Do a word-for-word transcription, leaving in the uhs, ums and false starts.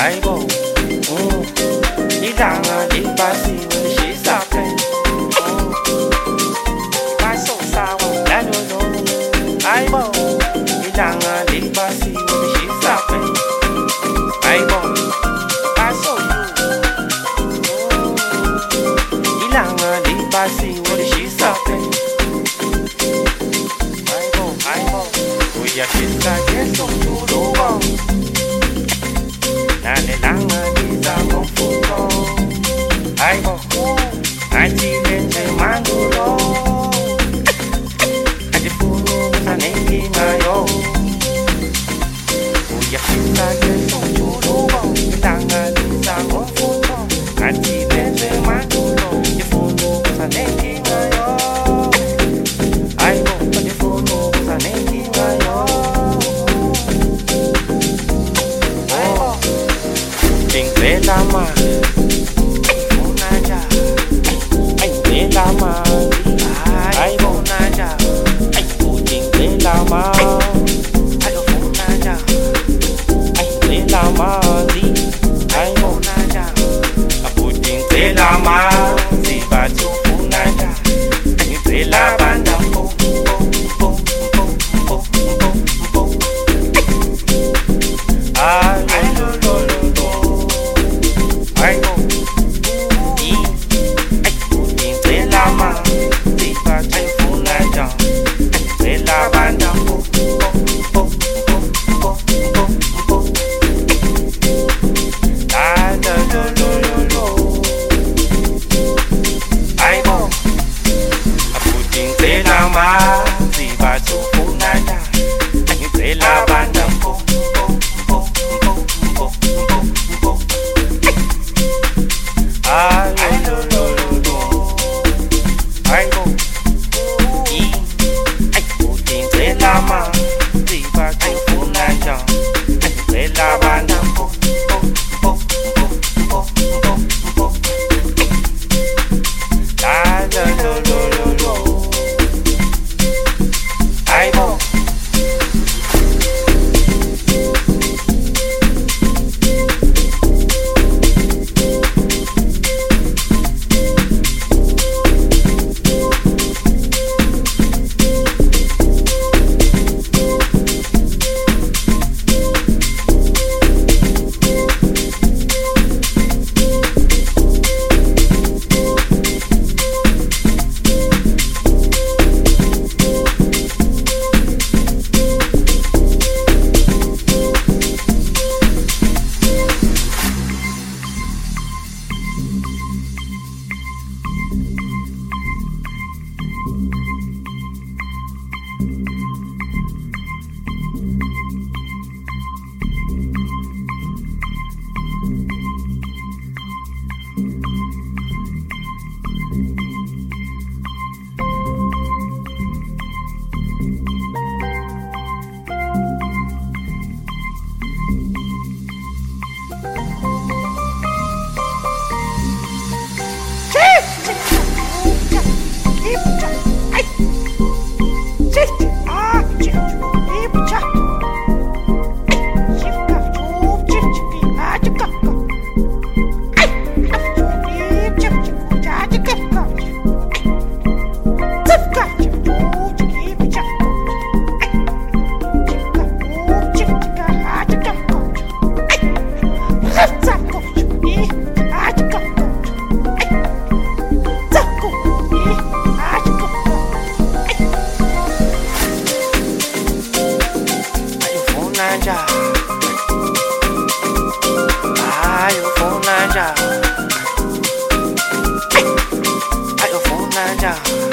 Aibo, mm. Ilanga libasi walishisape. Mm. Baso sawa lalo. Aibo, ilanga libasi walishisape. Aibo, baso you. Mm. Ilanga libasi walishisape. Aibo, aibo, uyashisa yeso turubo. Nane langa liza konfuto. Aibo, achilenje mandulo. Ajifunu sanengi ngayo. Uyashisa yeso turubo. Langa liza konfuto. Achilenje mandulo. Ajifunu sanengi ngayo. Aibo, ajifunu sanengi ngayo. Bela ma, funaja, ay bela ma, ay funaja, ay puting bela ma, ay funaja, ay bela ma, ay funaja, puting bela ma, si batu funaja, ay bela banda po, po, po, po, po, po, ay lo lo lo. Aibo, i, ay, puting bela ma, di ba ay funaja, ay bela banda po, po, po, po, po, po, po. La la la la la la. Aibo, a puting bela ma, di ba tu funaja, ay bela banda po, po, po, po, po, po, po. Ay, lo, lo, lo, lo. Aibo, i, ay, puting bela ma, di ba ay funaja, ay bela banda po, po, po, po, po, po, po. La, la, lo, lo, lo, lo. Aibo. Ayo funaja, ayo funaja.